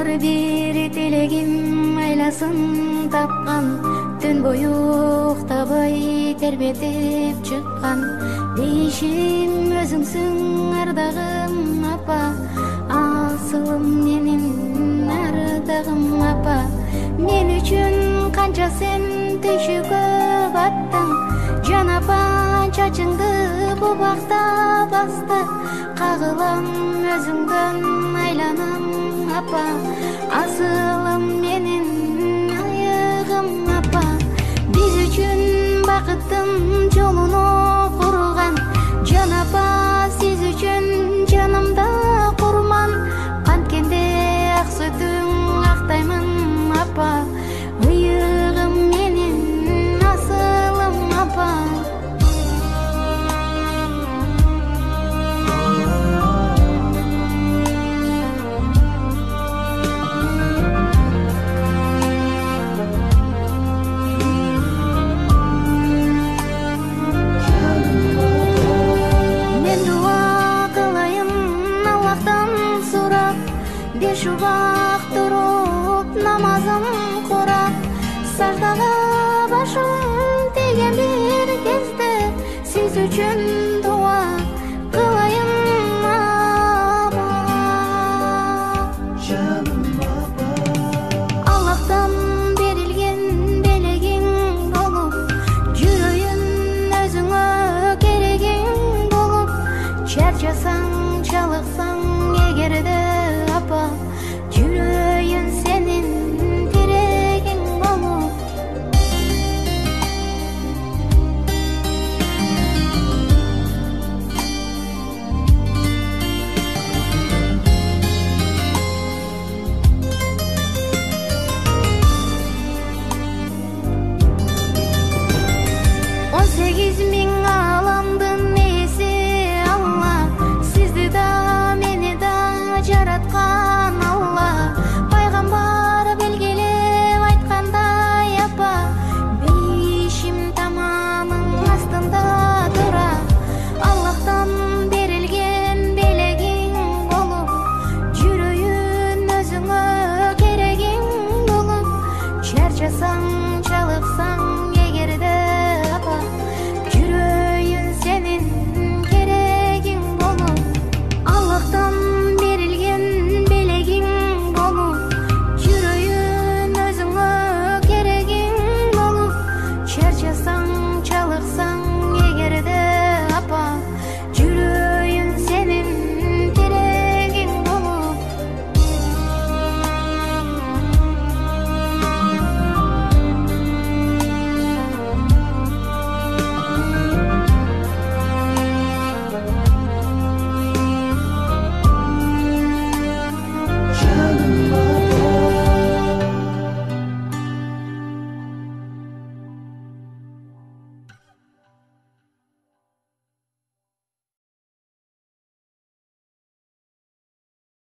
бир тилегим айласын тапкан, түн бою уктабай тербетип чыккан. Дейишим өзүңсүң ардагым апа, асылым менин ардагым апа. Мен үчүн канча сен түйшүккө баттың, жан апа чачыңды бу бакта басты. Кагылам өзүңдөн айланам апа, асылым менин айыгым апа. Биз үчүн бакыттын жолуну курган, жан апа сиз үчүн жанымда курман. Канткенде ак сүтүң актаймын апа, ыйыгым менин асылым апа. Беш убак туруп намазым курап, саждага башым тийген бир кезде сиз үчүн